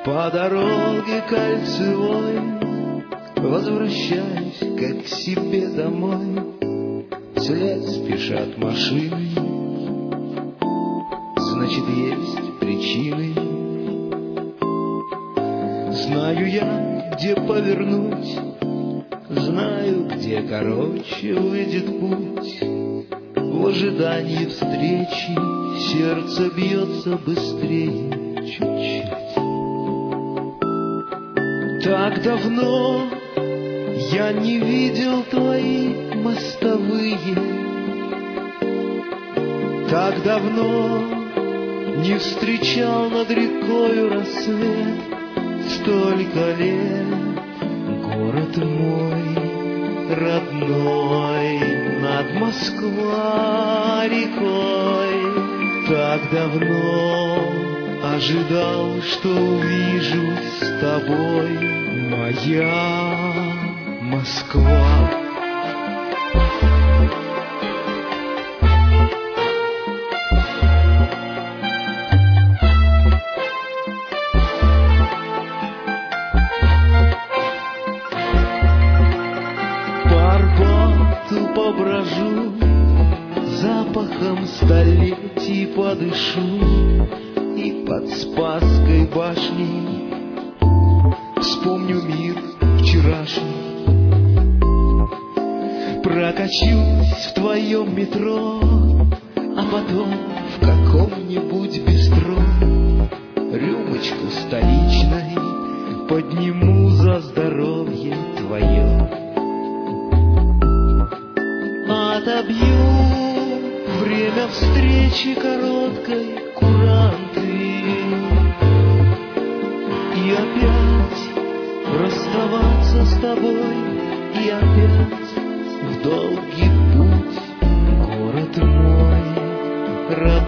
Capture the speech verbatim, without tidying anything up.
По дороге кольцевой возвращаюсь, как к себе домой. Вслед спешат машины, значит, есть причины. Знаю я, где повернуть, знаю, где короче выйдет путь. В ожидании встречи сердце бьется быстрее чуть-чуть. Так давно я не видел твои мостовые, так давно не встречал над рекою рассвет. Столько лет город мой родной, над Москва рекой. Так давно ожидал, что увижусь с тобой, моя Москва. По Арбату поброжу, запахом столетий подышу, и под Спасской башней вспомню мир вчерашний. Прокачусь в твоем метро, а потом в каком-нибудь бистро рюмочку столичной подниму за здоровье твое. Отобью время встречи короткой куранты и опять расставаться с тобой, и опять в долгий путь. Город мой родной,